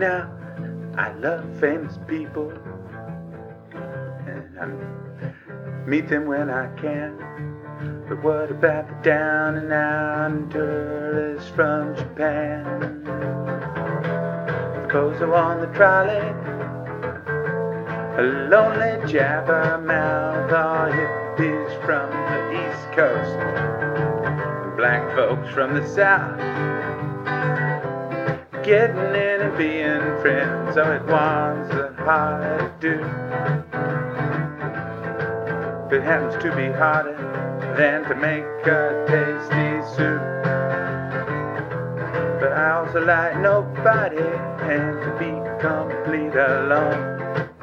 Now, I love famous people, and I meet them when I can. But what about the down and out tourists from Japan? The poser on the trolley, a lonely jabbermouth, all hippies from the East Coast, and black folks from the South, getting in and being friends. Oh, it was hard to do. It happens to be harder than to make a tasty soup. But I also like nobody and to be complete alone.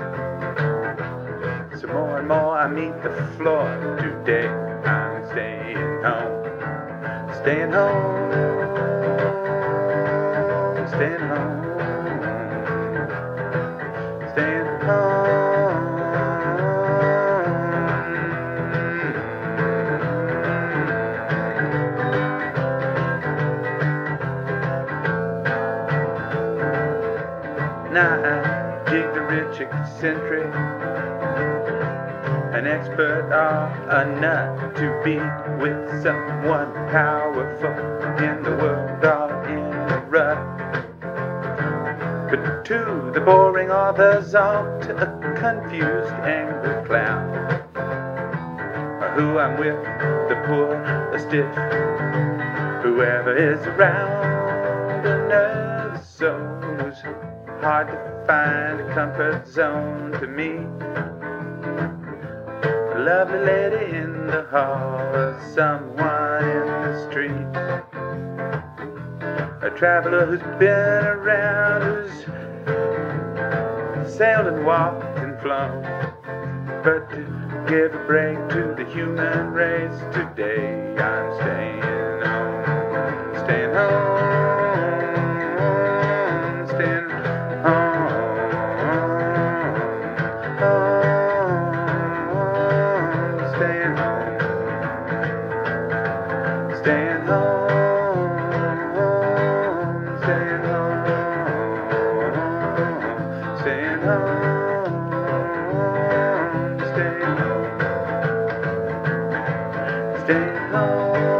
So more and more I meet the floor. Today I'm staying home. Staying home. Staying home. Staying home. Now I dig the rich eccentric, an expert or a nut, to be with someone powerful in the world or in a rut. But to the boring or the zonk, to a confused angry clown, or who I'm with, the poor, the stiff, whoever is around, another soul who's hard to find a comfort zone to me. A lovely lady in the hall, or someone in the street, a traveler who's been around, who's sailed and walked and flown. But to give a break to the human race, today I'm staying home. Staying home. Staying home. Staying home. Staying home. Staying home. Staying home. Staying home. Staying home.